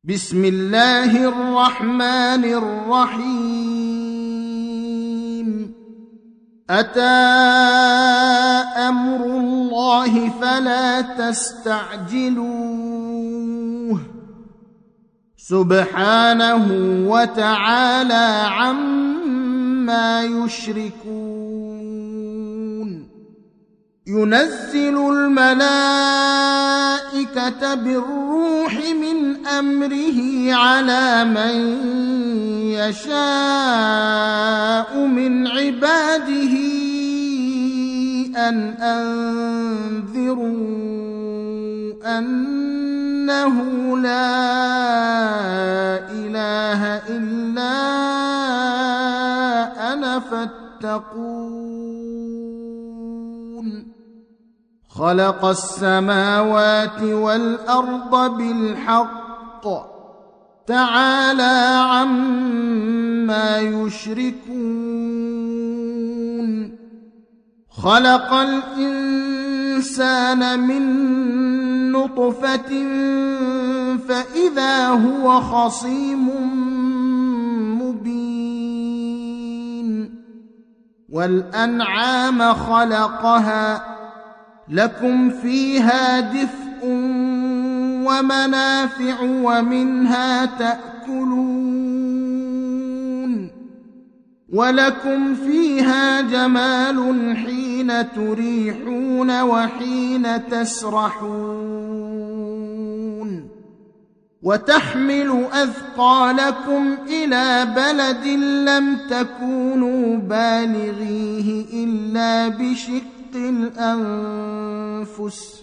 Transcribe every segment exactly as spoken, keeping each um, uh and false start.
بسم الله الرحمن الرحيم أتى أمر الله فلا تستعجلوه سبحانه وتعالى عما يشركون ينزل الملائكة بالروح من أمره على من يشاء من عباده أن أنذروا أنه لا إله إلا أنا فاتقون خلق السماوات والأرض بالحق تعالى عما يشركون خلق الإنسان من نطفة فإذا هو خصيم مبين والأنعام خلقها لكم فيها دفء ومنافع ومنها تأكلون ولكم فيها جمال حين تريحون وحين تسرحون وتحمل أثقالكم إلى بلد لم تكونوا بالغيه إلا بشق الأنفس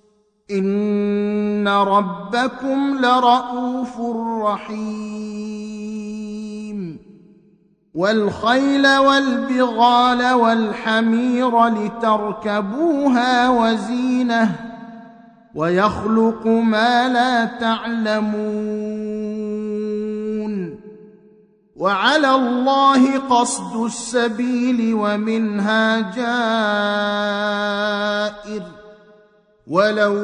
إن ربكم لرؤوف رحيم والخيل والبغال والحمير لتركبوها وزينة ويخلق ما لا تعلمون وعلى الله قصد السبيل ومنها جائر ولو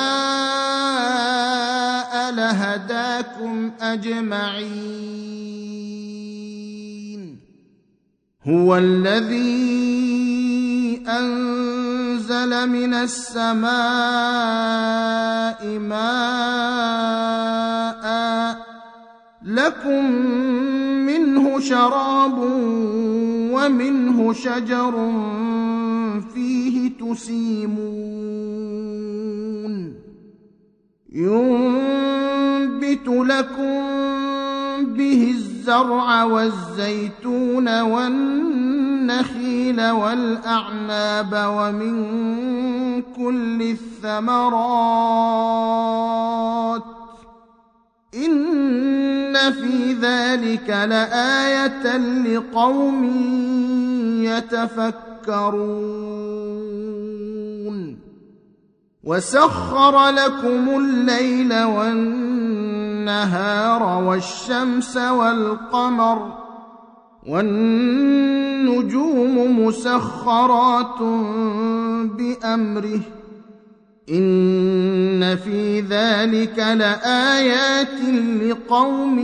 شاء لهداكم أجمعين هو الذي أنزل من السماء ماء لكم منه شراب ومنه شجر فيه تسيمون ينبت لكم به الزرع والزيتون والنخيل والأعناب ومن كل الثمرات إن في ذلك لآية لقوم يتفكرون وسخر لكم الليل والنهار والشمس والقمر والنجوم مسخرات بأمره إن في ذلك لآيات لقوم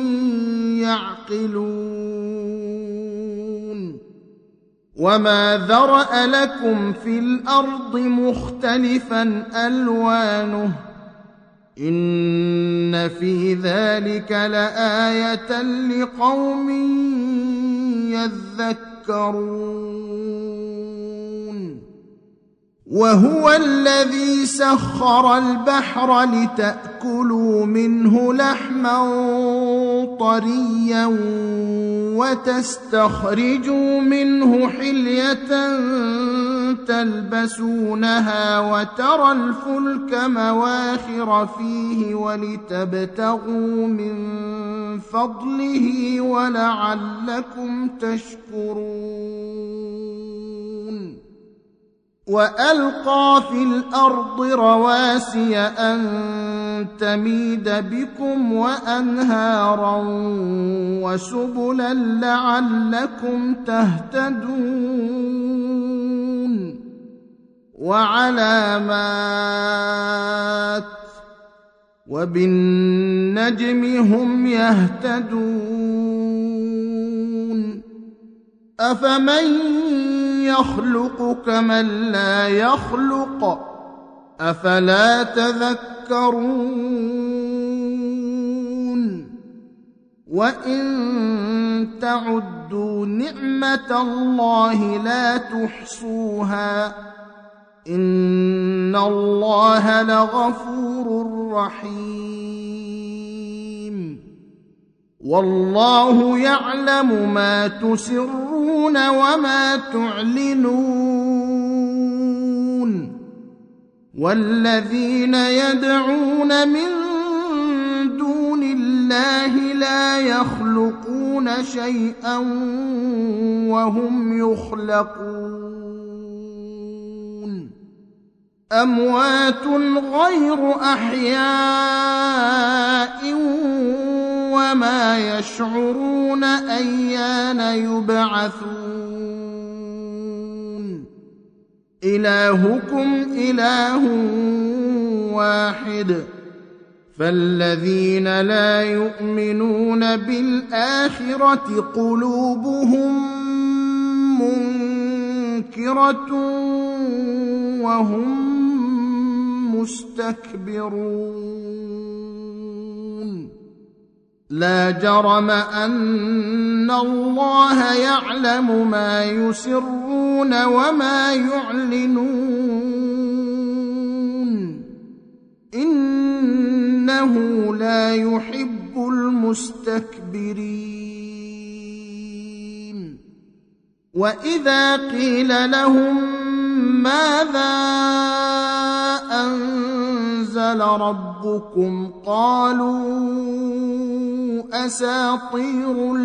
يعقلون وما ذرأ لكم في الأرض مختلفا ألوانه إن في ذلك لآية لقوم يذكرون وهو الذي سخر البحر لتأكلوا منه لحما طريا وتستخرجوا منه حلية تلبسونها وترى الفلك مواخر فيه ولتبتغوا من فضله ولعلكم تشكرون وألقى في الأرض رواسي أن تميد بكم وأنهارا وسبلا لعلكم تهتدون وعلامات وبالنجم وبالنجم هم يهتدون أفمن يخلق كمن لا يخلق أفلا تذكرون وإن تعدوا نعمة الله لا تحصوها إن الله لغفور رحيم والله يعلم ما تسرون وما تعلنون والذين يدعون من دون الله لا يخلقون شيئا وهم يخلقون أموات غير أحياء وما يشعرون أيان يبعثون إلهكم إله واحد فالذين لا يؤمنون بالآخرة قلوبهم منكرة وهم مستكبرون لا جرم أن الله يعلم ما يسرون وما يعلنون إنه لا يحب المستكبرين وإذا قيل لهم ماذا أنزل ربكم قالوا أساطير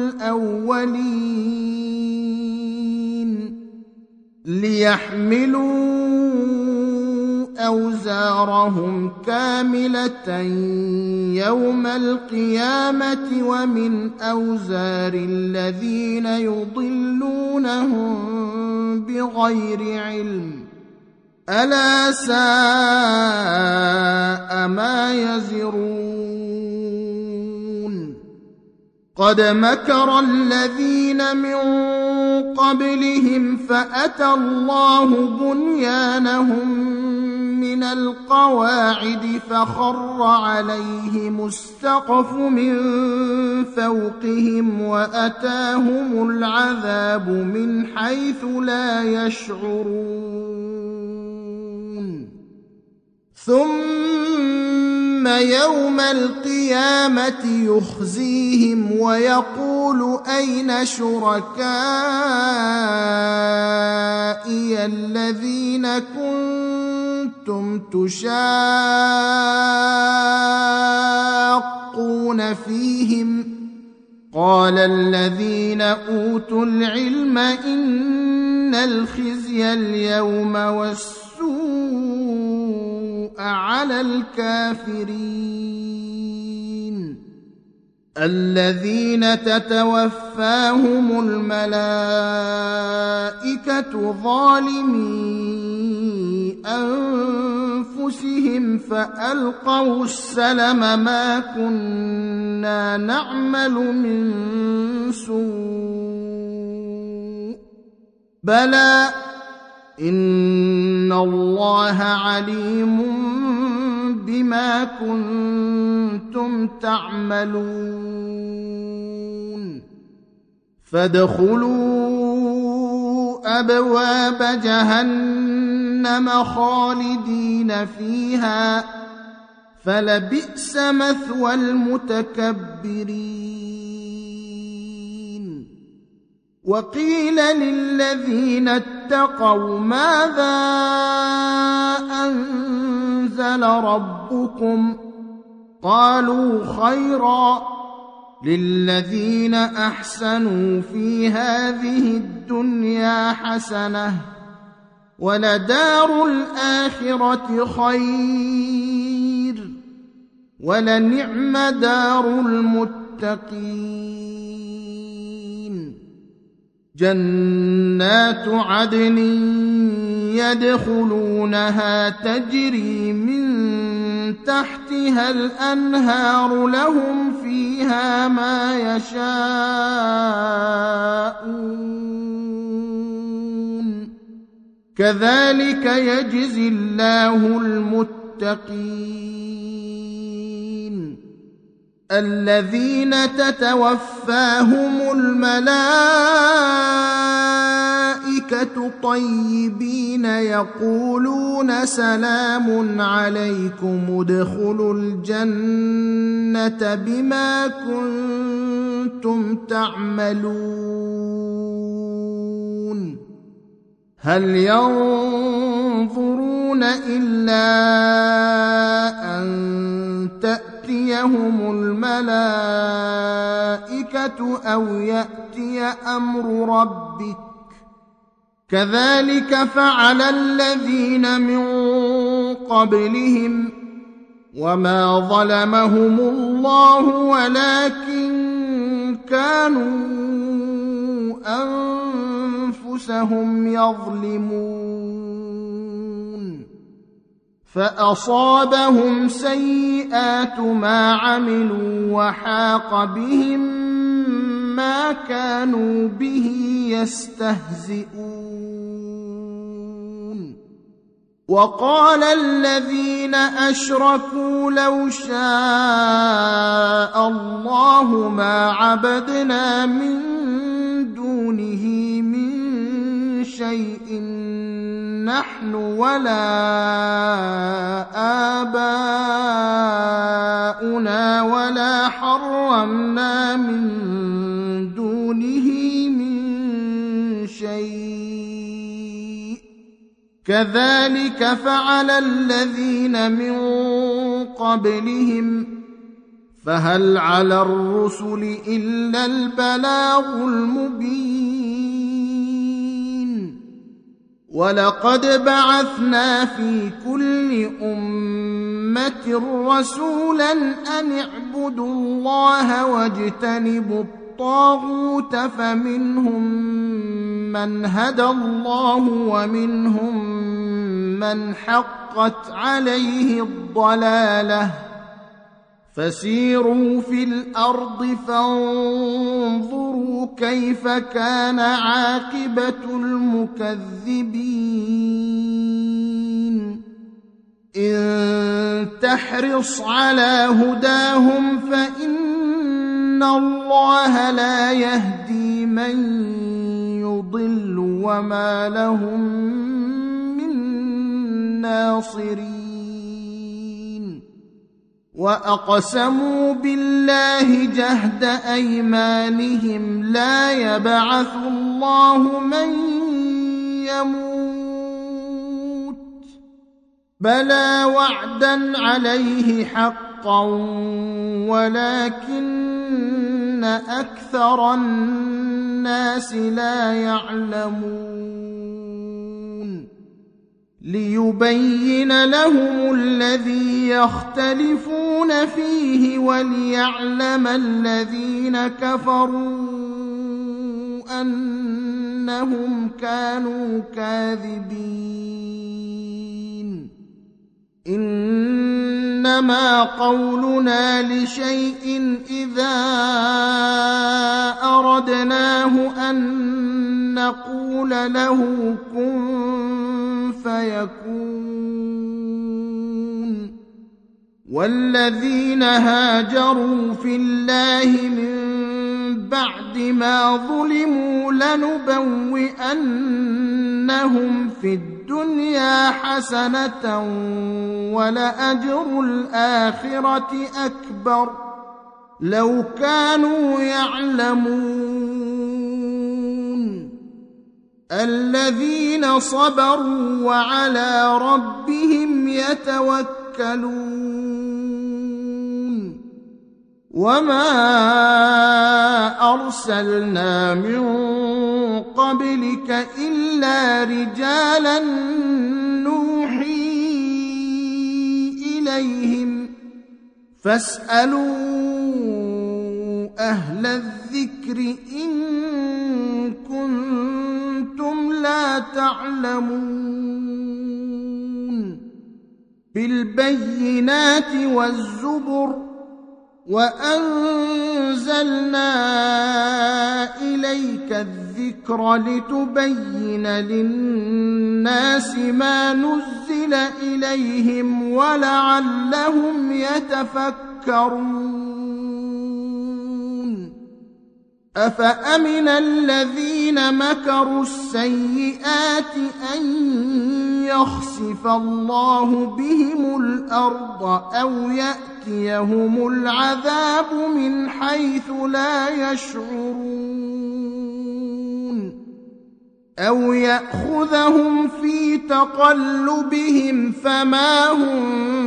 الأولين ليحملوا أوزارهم كاملة يوم القيامة ومن أوزار الذين يضلونهم بغير علم ألا ساء ما يزرون قد مكر الذين من قبلهم فأتى الله بنيانهم من القواعد فخر عليهم السقف من فوقهم وأتاهم العذاب من حيث لا يشعرون ثم يوم القيامة يخزيهم ويقول أين شركائي الذين كنتم تشاقون فيهم قال الذين أوتوا العلم إن الخزي اليوم والسوء على الكافرين الذين تتوفاهم الملائكة ظالمي أنفسهم فألقوا السلم ما كنا نعمل من سوء بلى إن الله عليم بما كنتم تعملون فادخلوا أبواب جهنم خالدين فيها فلبئس مثوى المتكبرين وقيل للذين اتقوا ماذا أنزل ربكم قالوا خيرا للذين أحسنوا في هذه الدنيا حسنة ولدار الآخرة خير ولنعم دار المتقين جنات عدن يدخلونها تجري من تحتها الأنهار لهم فيها ما يشاءون كذلك يجزي الله المتقين الذين تتوفاهم الملائكة طيبين يقولون سلام عليكم ادخلوا الجنة بما كنتم تعملون هل ينظرون إلا أن تأتيهم الملائكة أو يأتي أمر ربك كذلك فعل الذين من قبلهم وما ظلمهم الله ولكن كانوا أنفسهم يظلمون فأصابهم سيئات ما عملوا وحاق بهم ما كانوا به يستهزئون وقال الذين أشركوا لو شاء الله ما عبدنا من دونه من شيء نحن ولا آباؤنا ولا حرمنا من دونه من شيء كذلك فعل الذين من قبلهم فهل على الرسل إلا البلاغ المبين ولقد بعثنا في كل أمة رسولا أن اعبدوا الله واجتنبوا الطاغوت فمنهم من هدى الله ومنهم من حقت عليه الضلالة فسيروا في الأرض فانظروا كيف كان عاقبة المكذبين إن تحرص على هداهم فإن الله لا يهدي من يضل وما لهم من ناصرين وأقسموا بالله جهد أيمانهم لا يبعث الله من يموت بلى وعدا عليه حقا ولكن أكثر الناس لا يعلمون ليبين لهم الذي يختلفون فيه وليعلم الذين كفروا أنهم كانوا كاذبين إنما قولنا لشيء إذا أردناه أن نقول له كن فيكون والذين هاجروا في الله من بعد ما ظلموا لنبوئنهم في الدنيا حسنة ولأجر الآخرة أكبر لو كانوا يعلمون الذين صبروا وعلى ربهم يتوكلون وما أرسلنا من قبلك إلا رجالا نوحي إليهم فاسألوا أهل الذكر إن كنتم لا تعلمون بالبينات والزبر وأنزلنا إليك الذكر لتبين للناس ما نزل إليهم ولعلهم يتفكرون أفأمن الذين مكروا السيئات أن يخسف الله بهم الأرض أو يأتيهم العذاب من حيث لا يشعرون أو يأخذهم في تقلبهم فما هم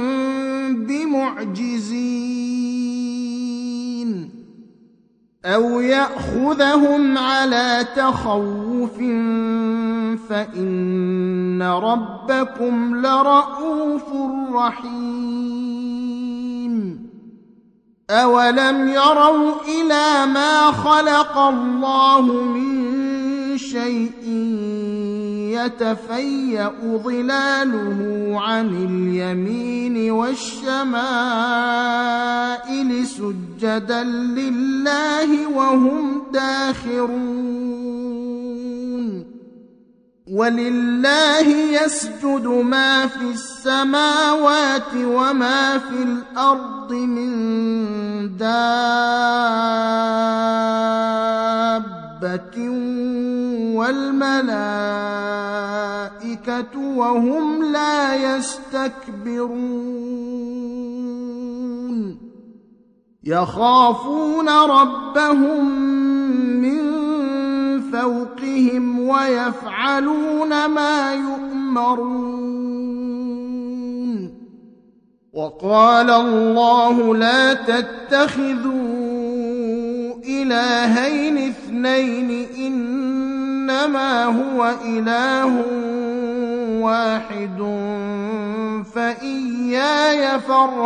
بمعجزين أو يأخذهم على تخوف فإن ربكم لرءوف رحيم أولم يروا إلى ما خلق الله من شيء يتفيأ ظلاله عن اليمين والشمائل سجدا لله وهم داخرون ولله يسجد ما في السماوات وما في الأرض من دابة والملائكة وهم لا يستكبرون يخافون ربهم من فوقهم ويفعلون ما يؤمرون وقال الله لا تتخذوا إلهين اثنين إنما هو إله واحد فإياي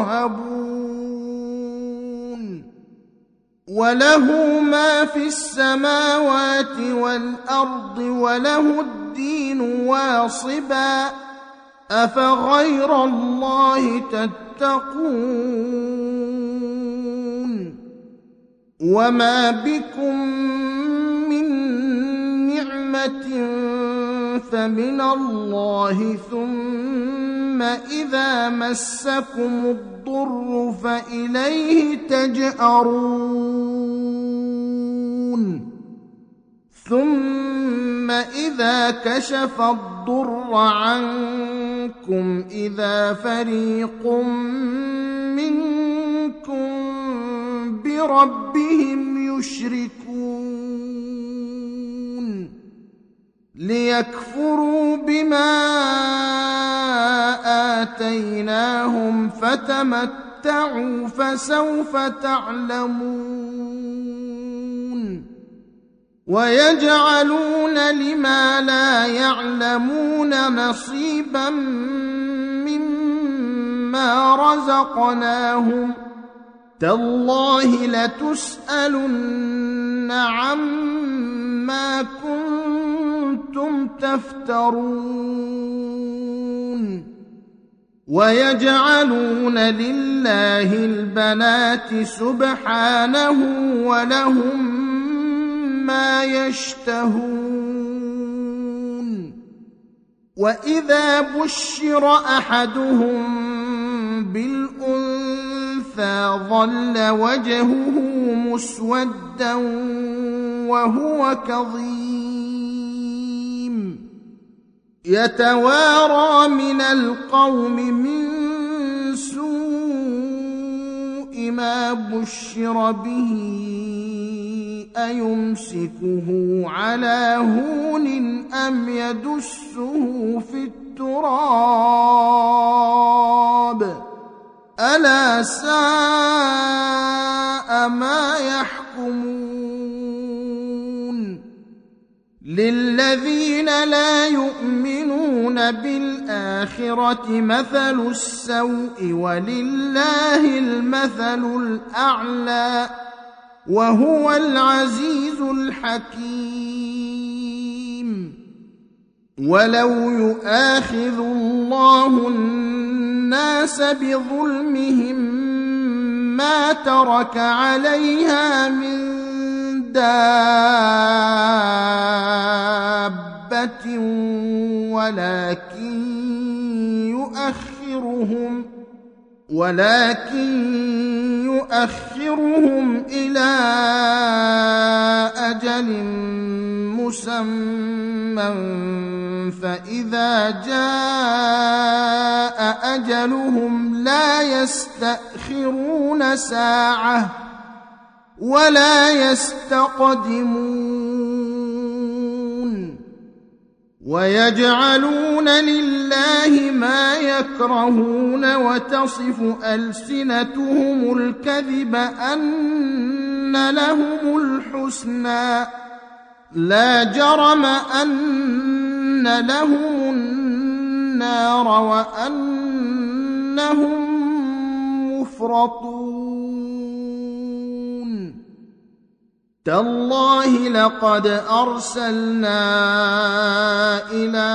فارهبون وله ما في السماوات والأرض وله الدين واصبا أفغير الله تتقون وما بكم من نعمة فمن الله ثم إذا مسكم الضر فإليه تجأرون ثم إذا كشف الضر عنكم إذا فريق منكم بربهم يشركون ليكفروا بما آتيناهم فتمتعوا فسوف تعلمون ويجعلون لما لا يعلمون نصيبا مما رزقناهم تالله لتسألن عما كنتم تفترون ويجعلون لله البنات سبحانه ولهم ما يشتهون وإذا بشر أحدهم بالأنثى ظل وجهه مسودا وهو كظيم يتوارى من القوم من سوء ما بشر به أيمسكه على هون أم يدسه في التراب ألا ساء ما يحكمون للذين لا يؤمنون بالآخرة مثل السوء ولله المثل الأعلى وهو العزيز الحكيم ولو يؤاخذ الله الناس بظلمهم ما ترك عليها من دابة ولكن يؤخرهم ولكن يؤخرهم إلى أجل مسمى فإذا جاء أجلهم لا يستأخرون ساعة ولا يستقدمون ويجعلون لله ما يكرهون وتصف ألسنتهم الكذب أن لهم الحسنى لا جرم أن لهم النار وأنهم مفرطون تالله لقد أرسلنا إلى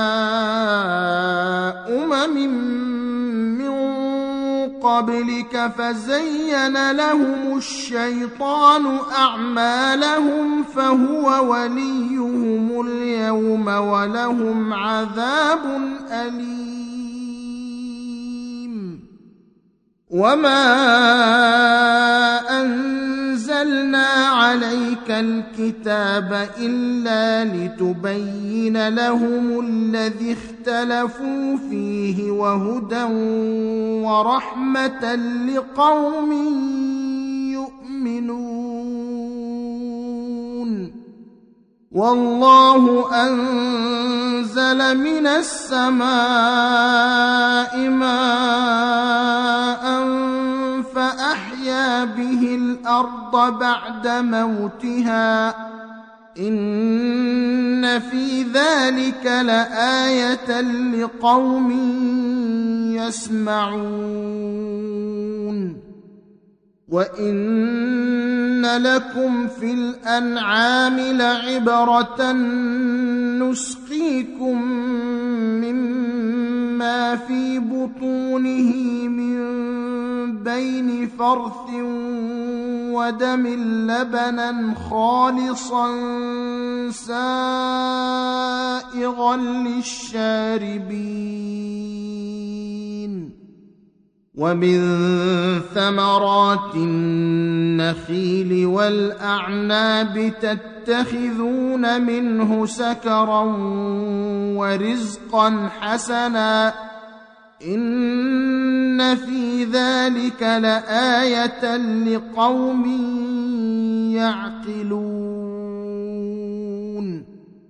أمم من قبلك فزين لهم الشيطان أعمالهم فهو وليهم اليوم ولهم عذاب أليم وما أنزلنا عليك الكتاب إلا لتبين لهم الذي اختلفوا فيه وهدى ورحمة لقوم يؤمنون والله أنزل من السماء ماء فأحيا به الأرض بعد موتها إن في ذلك لآية لقوم يسمعون وإن لكم في الأنعام لعبرة نسقيكم مما في بطونه من بين فرث ودم لبنا خالصا سائغا للشاربين ومن ثمرات النخيل والأعناب تتخذون منه سكرا ورزقا حسنا إن في ذلك لآية لقوم يعقلون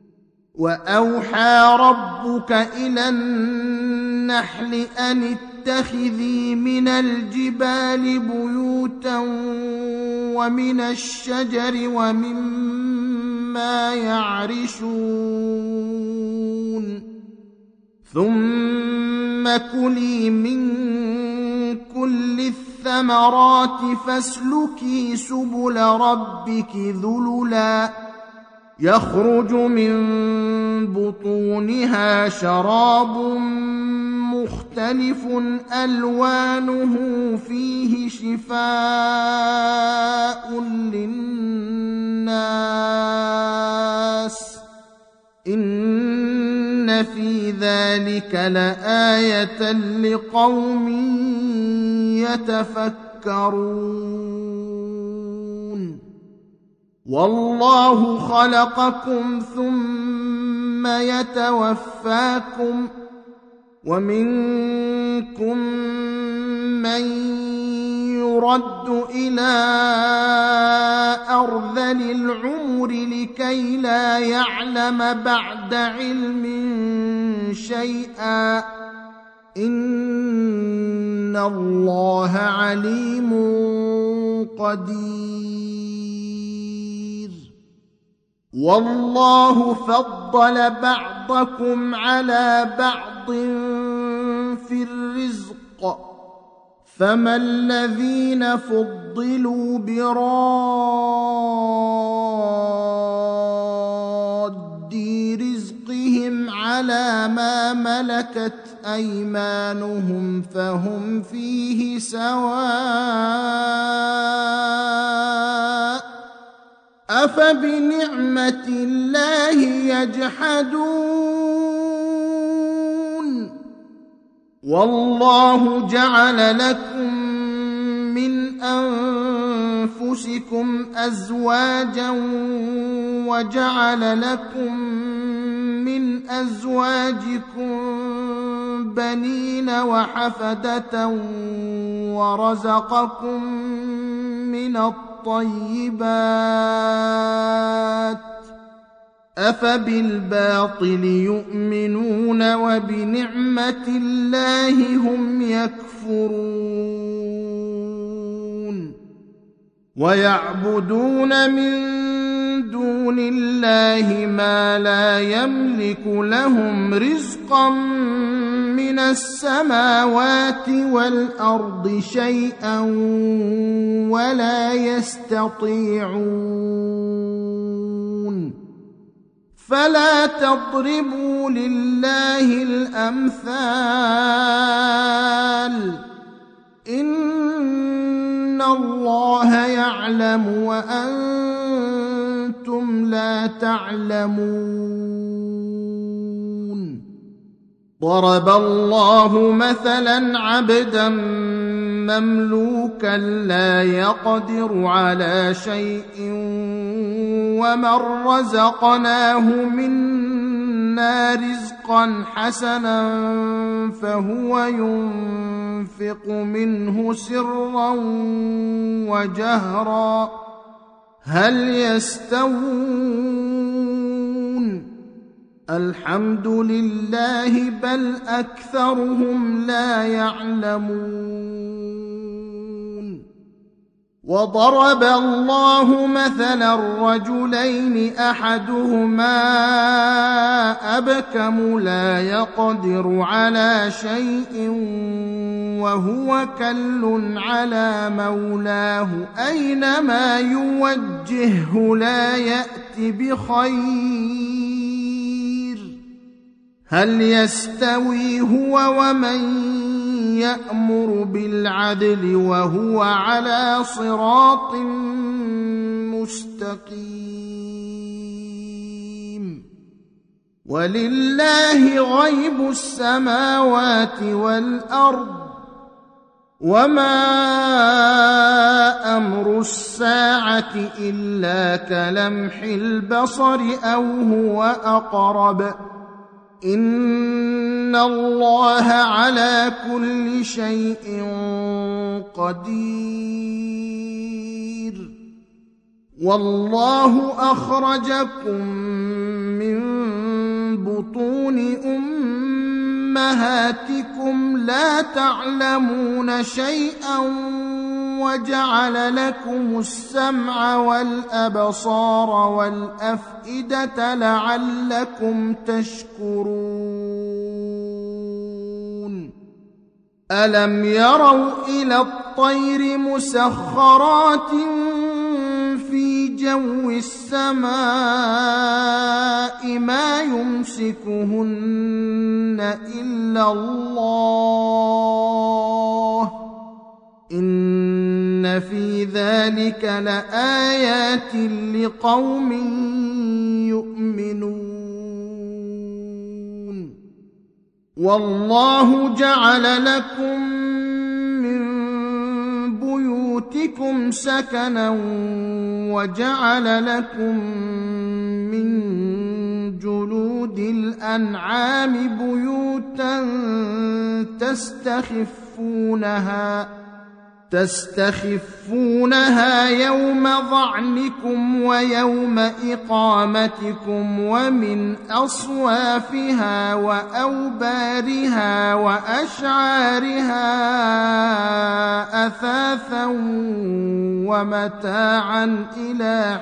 وأوحى ربك إلى النحل أن اتخذي من الجبال بيوتا ومن الشجر ومما يعرشون ثم كلي من كل الثمرات فاسلكي سبل ربك ذللا يخرج من بطونها شراب مختلف ألوانه فيه شفاء للناس إن في ذلك لآية لقوم يتفكرون والله خلقكم ثم يتوفاكم ومنكم من يرد إلى أرذل العمر لكي لا يعلم بعد علم شيئا إن الله عليم قدير والله فضل بعضكم على بعض في الرزق فما الذين فضلوا براد رزقهم على ما ملكت أيمانهم فهم فيه سواء أفبنعمة الله يجحدون والله جعل لكم من أنفسكم أزواجا وجعل لكم من أزواجكم بنين وحفدة ورزقكم من الطيبات أفبالباطل يؤمنون وبنعمة الله هم يكفرون ويعبدون من دون الله ما لا يملك لهم رزقا من السماوات والأرض شيئا ولا يستطيعون فلا تضربوا لله الأمثال إن الله يعلم وأنتم لا تعلمون ضرب الله مثلا عبدا مملوكا لا يقدر على شيء ومن رزقناه منا رزقا حسنا فهو ينفق منه سرا وجهرا هل يستوون الحمد لله بل أكثرهم لا يعلمون وضرب الله مثلا رجلين أحدهما أبكم لا يقدر على شيء وهو كل على مولاه أينما يوجهه لا يأتي بخير هل يستوي هو ومن يأمر بالعدل وهو على صراط مستقيم ولله غيب السماوات والأرض وما أمر الساعة إلا كلمح البصر أو هو أقرب إن الله على كل شيء قدير والله أخرجكم من بطون أمهاتكم لا تعلمون شيئا وجعل لكم السمع والأبصار والأفئدة لعلكم تشكرون ألم يروا إلى الطير مسخرات في جو السماء ما يمسكهن إلا الله إن في ذلك لآيات لقوم يؤمنون والله جعل لكم من بيوتكم سكنا وجعل لكم من جلود الأنعام بيوتا تستخفونها تستخفونها يوم ظعنكم ويوم إقامتكم ومن أصوافها وأوبارها وأشعارها أثاثا ومتاعا إلى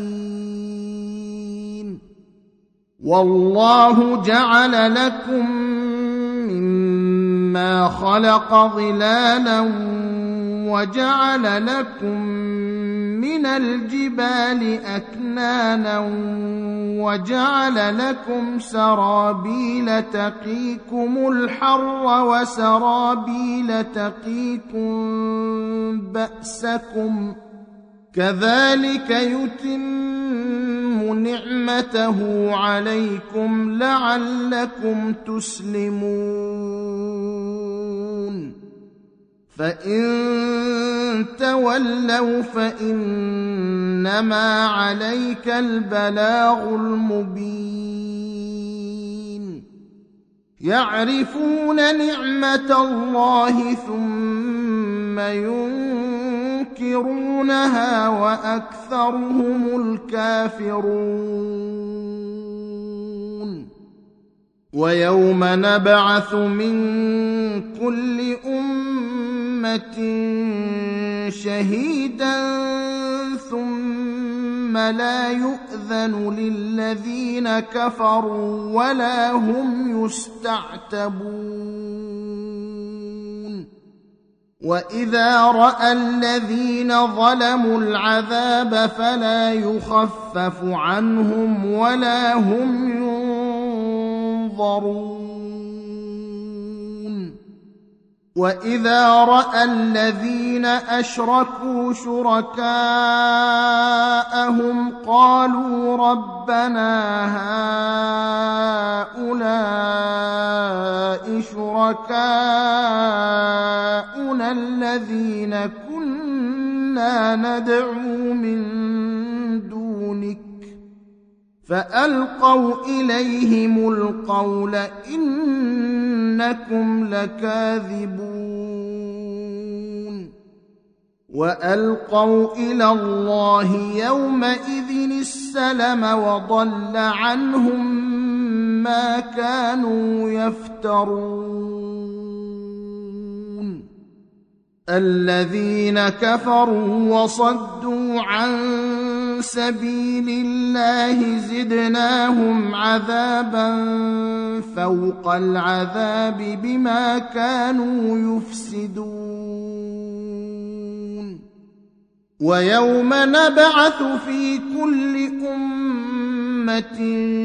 حين والله جعل لكم مما خلق ظلالا وجعل لكم من من الجبال أكنانا وجعل لكم سرابيل تقيكم الحر وسرابيل تقيكم بأسكم كذلك يتم نعمته عليكم لعلكم تسلمون فإن تولوا فإنما عليك البلاغ المبين يعرفون نعمة الله ثم ينكرونها وأكثرهم الكافرون ويوم نبعث من كل أمة شهيدا ثم لا يؤذن للذين كفروا ولا هم يستعتبون وإذا رأى الذين ظلموا العذاب فلا يخفف عنهم ولا هم ينظرون وإذا رأى الذين أشركوا شركاءهم قالوا ربنا هؤلاء شركاؤنا الذين كنا ندعو من دونك فألقوا إليهم القول إنكم لكاذبون وألقوا إلى الله يومئذ السلم وضل عنهم ما كانوا يفترون الذين كفروا وصدوا عن سبيل الله زدناهم عذابا فوق العذاب بما كانوا يفسدون ويوم نبعث في كل أمة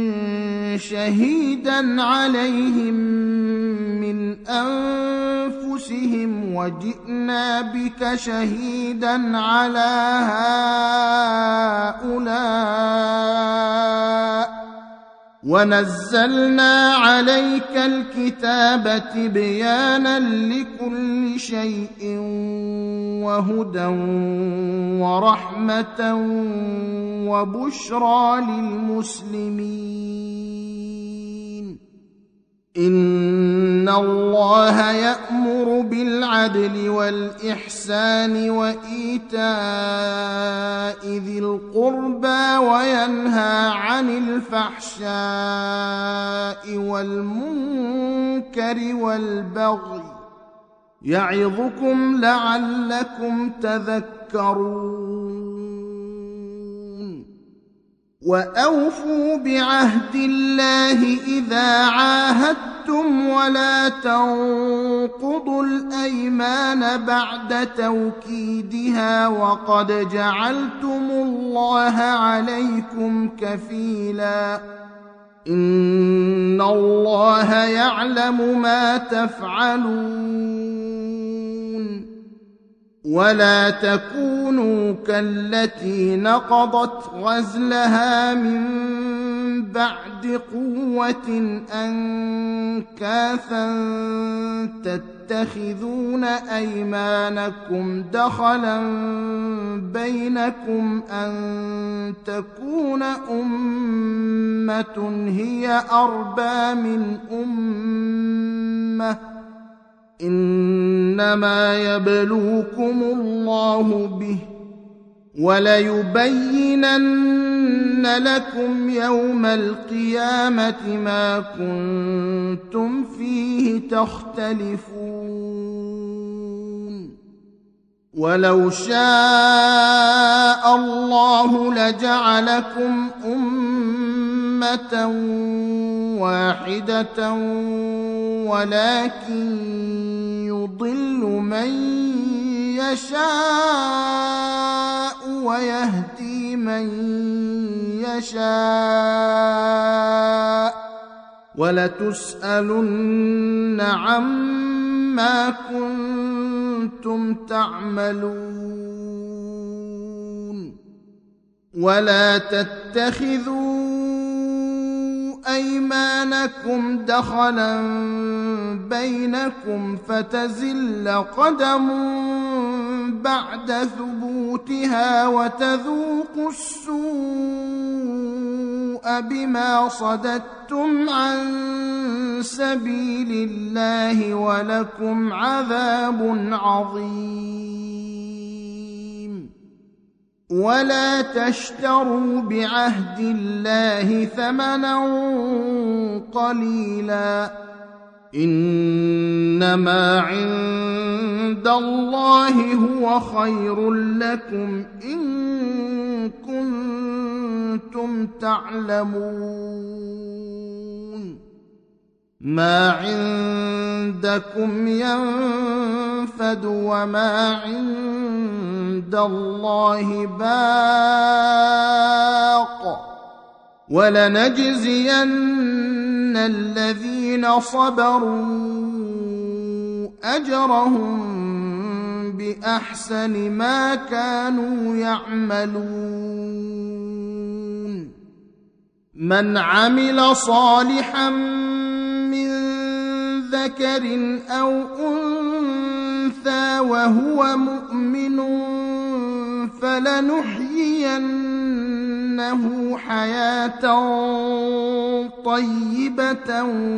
شهيدا عليهم من أنفسهم وجئنا بك شهيدا على هؤلاء ونزلنا عليك الكتاب تبيانا لكل شيء وهدى ورحمة وبشرى للمسلمين إن الله يأمر بالعدل والإحسان وإيتاء ذي القربى وينهى عن الفحشاء والمنكر والبغي يعظكم لعلكم تذكرون وأوفوا بعهد الله إذا عاهدتم ولا تنقضوا الأيمان بعد توكيدها وقد جعلتم الله عليكم كفيلا إن الله يعلم ما تفعلون ولا تكونوا كالتي نقضت غزلها من بعد قوة أنكاثا تتخذون أيمانكم دخلا بينكم أن تكون أمة هي أربى من أمة إنما يبلوكم الله به وليبينن لكم يوم القيامة ما كنتم فيه تختلفون ولو شاء الله لجعلكم أمة واحدة ولكن يضل من يشاء ويهدي من يشاء ولتسألن عما كنتم تعملون ولا تتخذوا أيمانكم دخلا بينكم فتزل قدم بعد ثبوتها وتذوقوا السوء بما صددتم عن سبيل الله ولكم عذاب عظيم ولا تشتروا بعهد الله ثمنا قليلا إنما عند الله هو خير لكم إن كنتم تعلمون ما عندكم ينفد وما عند الله باق ولنجزين الذين صبروا أجرهم بأحسن ما كانوا يعملون من عمل صالحا من ذكر أو أنثى وهو مؤمن فلنحيينه حياة طيبة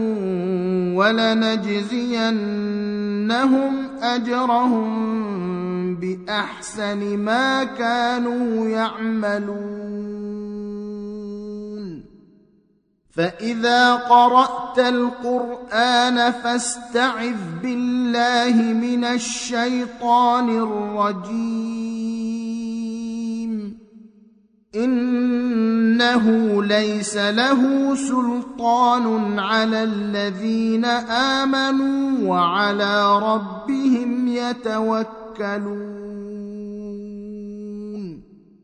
ولنجزينهم أجرهم بأحسن ما كانوا يعملون فإذا قرأت القرآن فاستعذ بالله من الشيطان الرجيم إنه ليس له سلطان على الذين آمنوا وعلى ربهم يتوكلون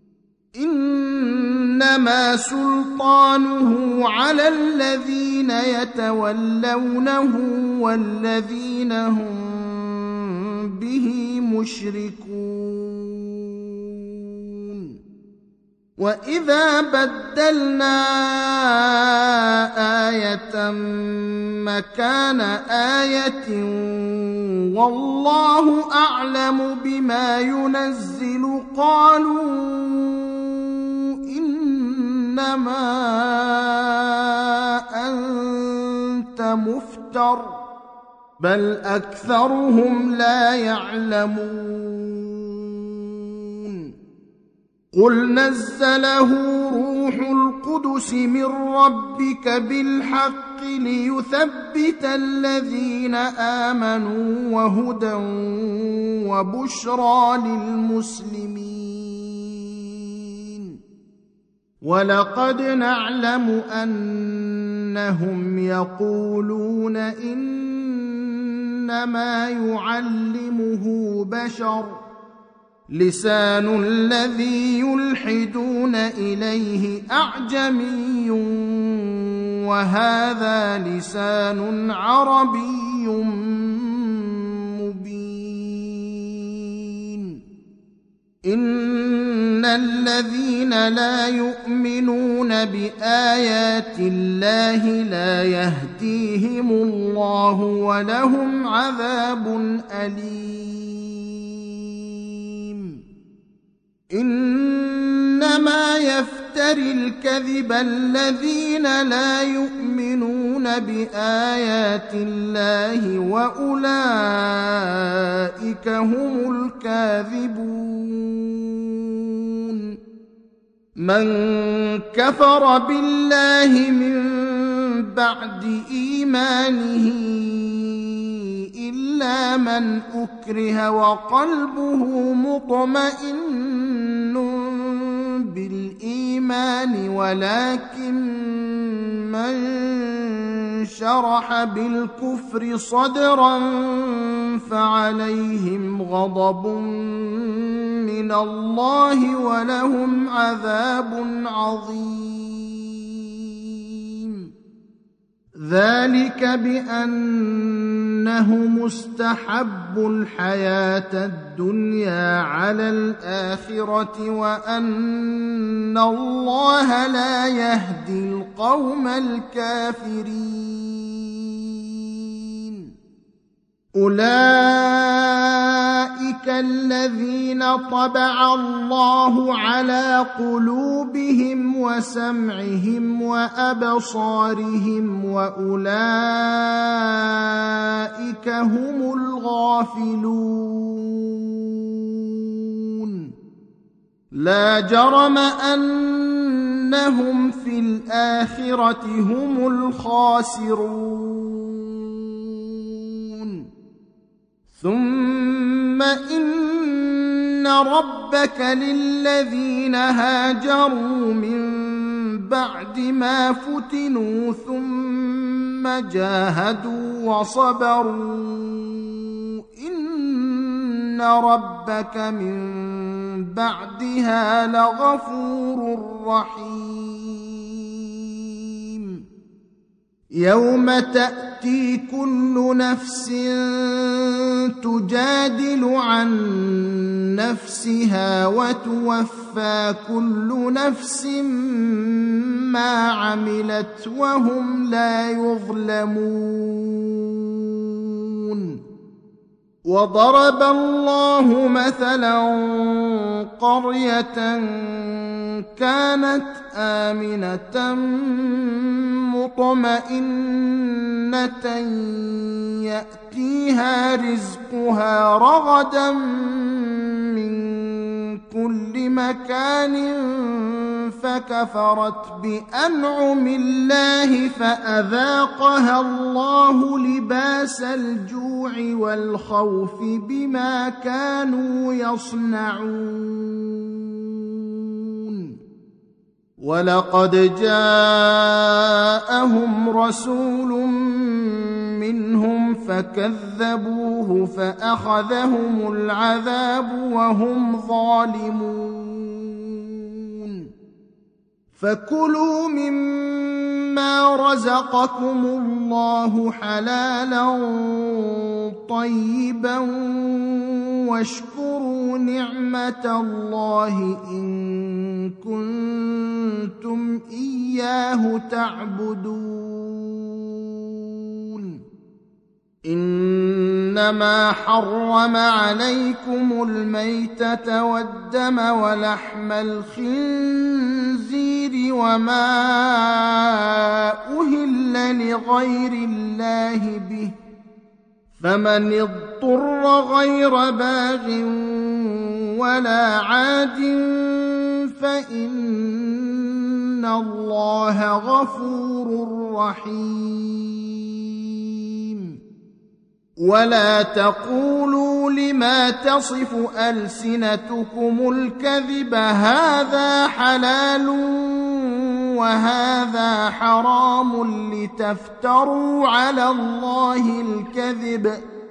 إنما سلطانه على الذين يتولونه والذين هم به مشركون وإذا بدلنا آية مكان آية والله أعلم بما ينزل قالوا إنما أنت مفتر بل أكثرهم لا يعلمون قل نزله روح القدس من ربك بالحق ليثبت الذين آمنوا وهدى وبشرى للمسلمين ولقد نعلم أنهم يقولون إنما يعلمه بشر لسان الذي يلحدون إليه أعجمي وهذا لسان عربي مبين إن الذين لا يؤمنون بآيات الله لا يهديهم الله ولهم عذاب أليم إنما يفتري الكذب الذين لا يؤمنون بآيات الله وأولئك هم الكاذبون من كفر بالله من بعد إيمانه إلا من أكره وقلبه مطمئن بالإيمان ولكن من شرح بالكفر صدرا فعليهم غضب من الله ولهم عذاب عظيم. ذلك بأنه مستحب الحياة الدنيا على الآخرة وأن الله لا يهدي القوم الكافرين. أولئك الذين طبع الله على قلوبهم وسمعهم وأبصارهم وأولئك هم الغافلون. لا جرم أنهم في الآخرة هم الخاسرون. ثم إن ربك للذين هاجروا من بعد ما فتنوا ثم جاهدوا وصبروا إن ربك من بعدها لغفور رحيم. يوم تأتي كل نفس تجادل عن نفسها وتوفى كل نفس ما عملت وهم لا يظلمون. وضرب الله مثلا قرية كانت آمنة مطمئنة يأتيها رزقها رغدا من كل مكان فكفرت بأنعم الله فأذاقها الله لباس الجوع والخوف بما كانوا يصنعون. ولقد جاءهم رسول منهم فكذبوه فأخذهم العذاب وهم ظالمون. فكلوا مما رزقكم الله حلالا طيبا واشكروا نعمة الله إن كنتم إياه تعبدون. إنما حرم عليكم الميتة والدم ولحم الخنزير وما أهل لغير الله به فمن اضطر غير باغ ولا عاد فإن الله غفور رحيم. ولا تقولوا لما تصف ألسنتكم الكذب هذا حلال وهذا حرام لتفتروا على الله الكذب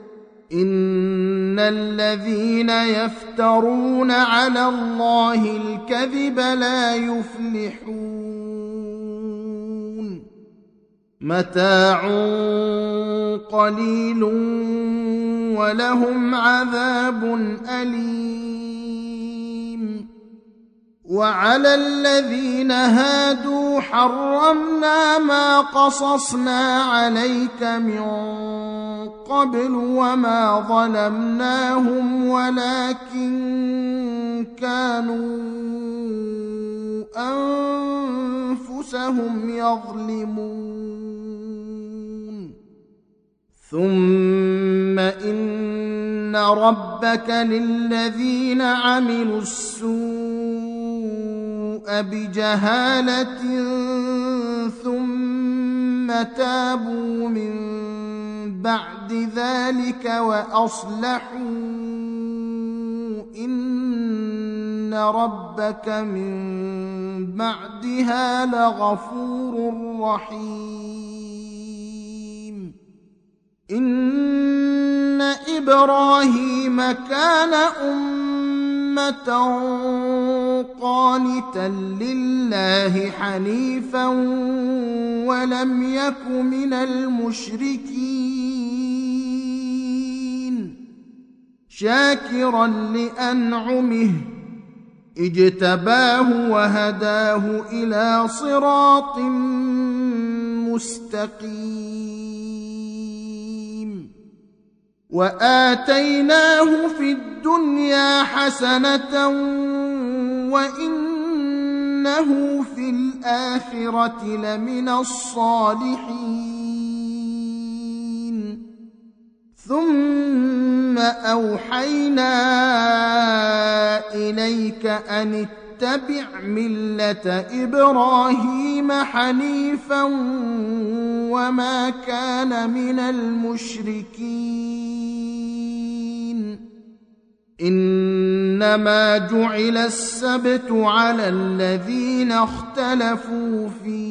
إن الذين يفترون على الله الكذب لا يفلحون. متاع قليل ولهم عذاب أليم. وعلى الذين هادوا حرمنا ما قصصنا عليك من قبل وما ظلمناهم ولكن كانوا أنفسهم يظلمون. ثم إن ربك للذين عملوا السوء بجهالة ثم تابوا من بعد ذلك وأصلحوا إن ربك من بعدها لغفور رحيم. إن إبراهيم كان أمة قانتا لله حنيفا ولم يك من المشركين شاكرا لأنعمه اجتباه وهداه إلى صراط مستقيم وآتيناه في الدنيا حسنة وإنه في الآخرة لمن الصالحين ثم أوحينا إليك أن اتبع ملة إبراهيم حنيفا وما كان من المشركين إنما جعل السبت على الذين اختلفوا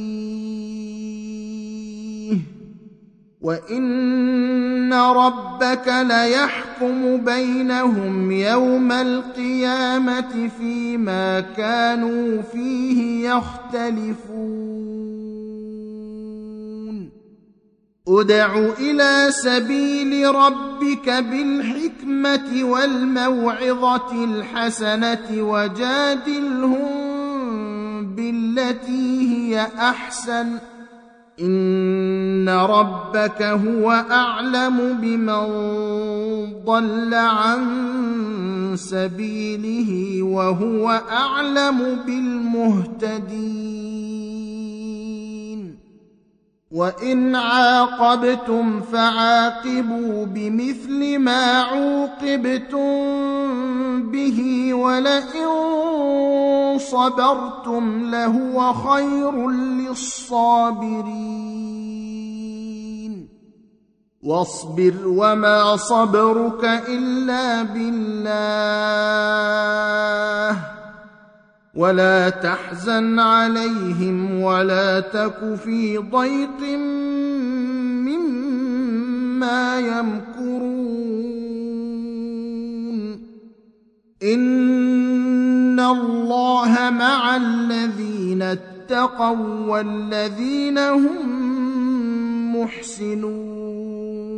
فيه وإن ربك ليحكم بينهم يوم القيامة فيما كانوا فيه يختلفون ادع إلى سبيل ربك بالحكمة والموعظة الحسنة وجادلهم بالتي هي أحسن إن ربك هو أعلم بمن ضل عن سبيله وهو أعلم بالمهتدين وإن عاقبتم فعاقبوا بمثل ما عوقبتم به ولئن صبرتم لهو خير للصابرين واصبر وما صبرك إلا بالله ولا تحزن عليهم ولا تك في ضيق مما يمكرون إن الله مع الذين اتقوا والذين هم محسنون